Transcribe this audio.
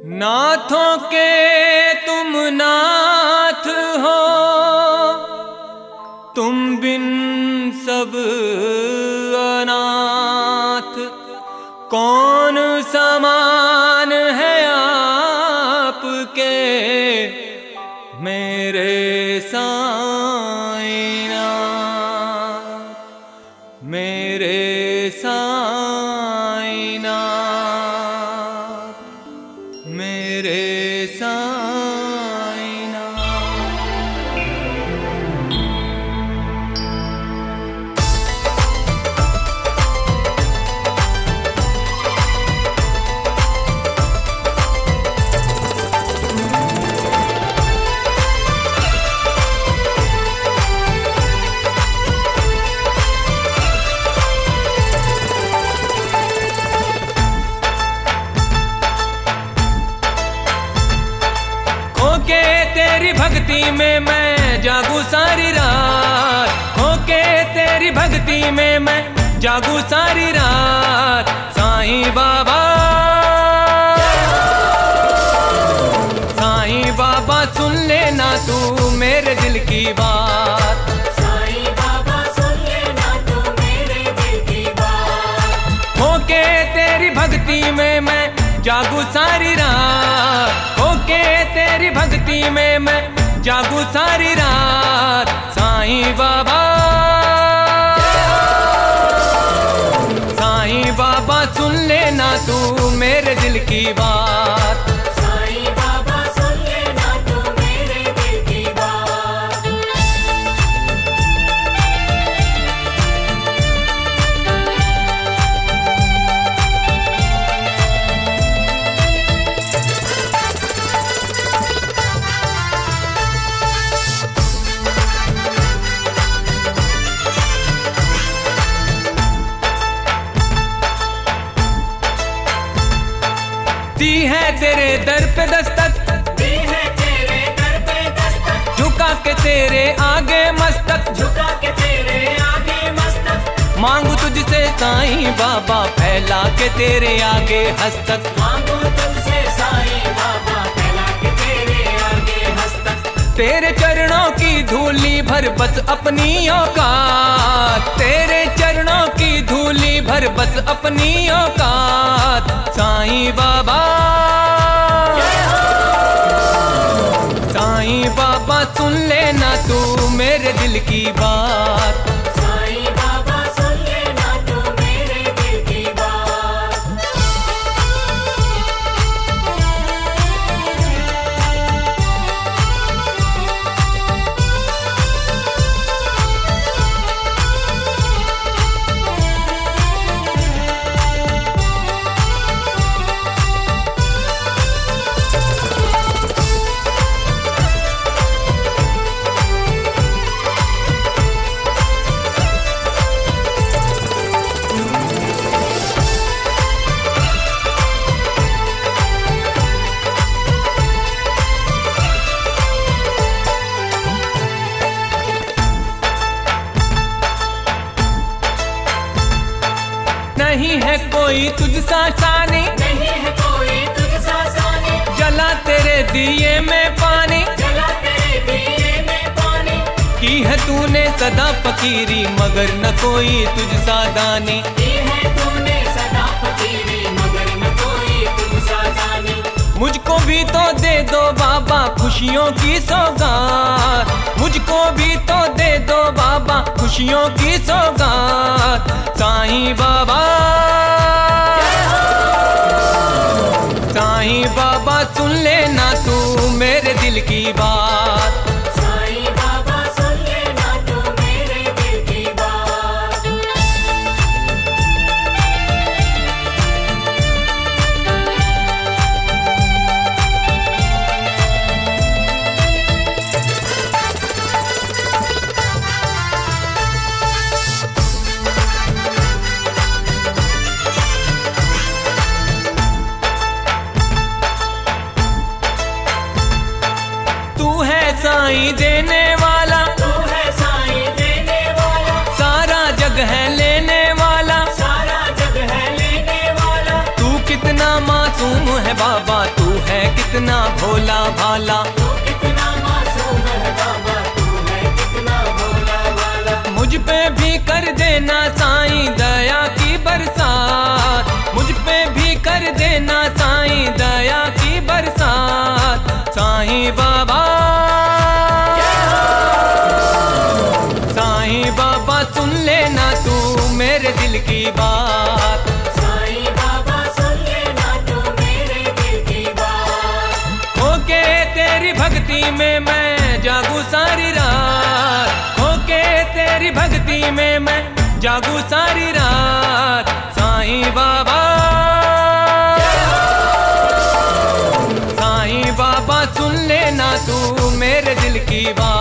नाथों के तुम नाथ हो, तुम बिन सब अनाथ। कौन समान है आपके मेरे साईनाथ, मेरे साईनाथ, मेरे साईनाथ। तेरी भक्ति में मैं जागू सारी रात, होके तेरी भक्ति में मैं जागू सारी रात। साईं बाबा, साईं बाबा सुन लेना तू मेरे दिल की बात। साईं बाबा सुन लेना तू मेरे दिल की बात। होके तेरी भक्ति में मैं जागू सारी रात, होके तेरी भक्ति में मैं जागू सारी रात। साईं बाबा, साईं बाबा सुन लेना तू मेरे दिल की बात। साईं बाबा सुन लेना तू मेरे दिल की बात। दी है तेरे दर पे दस्तक, दी है तेरे दर पे दस्तक, झुका के तेरे आगे मस्तक, झुका के तेरे आगे मस्तक। मांगू तुझसे साईं बाबा फैला के तेरे आगे हस्तक। मांगू तुझसे साईं बाबा फैला के तेरे आगे हस्तक। तेरे चरणों की धूली भर बस अपनी औकात, तेरे चरणों की धूली भर बस अपनी औकात। साईं बाबा, साईं बाबा सुन लेना तू मेरे दिल की बात। साईं बाबा सुन लेना तू मेरे दिल की बात। नहीं है कोई तुझसा सानी, नहीं है कोई तुझसा सानी, जला तेरे दिए में पानी, जला तेरे दिए में पानी। की है तूने सदा फकीरी मगर न कोई तुझसा दानी। की है तूने सदा फकीरी मगर न कोई तुझसा दानी। मुझको भी तो दे दो बाबा खुशियों की सौगात, मुझको भी तो दे दो बाबा खुशियों की सौगात। साईं बाबा, साईं बाबा सुन लेना तू मेरे दिल की बात। साईं बाबा सुन लेना तू मेरे दिल की बात। साईं देने वाला, तू है साईं देने वाला, सारा जग है लेने वाला, सारा जग है लेने वाला। तू कितना मासूम है बाबा, तू है कितना भोला भाला, तू कितना मासूम है बाबा, तू है कितना भोला भाला। मुझ पे भी कर देना साईं दया की बरसात, मुझ पे भी कर देना साईं दया की बरसात। साईं बाबा, साईं बाबा सुन लेना तू मेरे दिल की बात, साईं बाबा सुन लेना तू मेरे दिल की बात। होके तेरी भक्ति में मैं जागू सारी रात, होके तेरी भक्ति में मैं जागू सारी रात। साईं बाबा, साईं बाबा सुन लेना तू मेरे दिल की बात।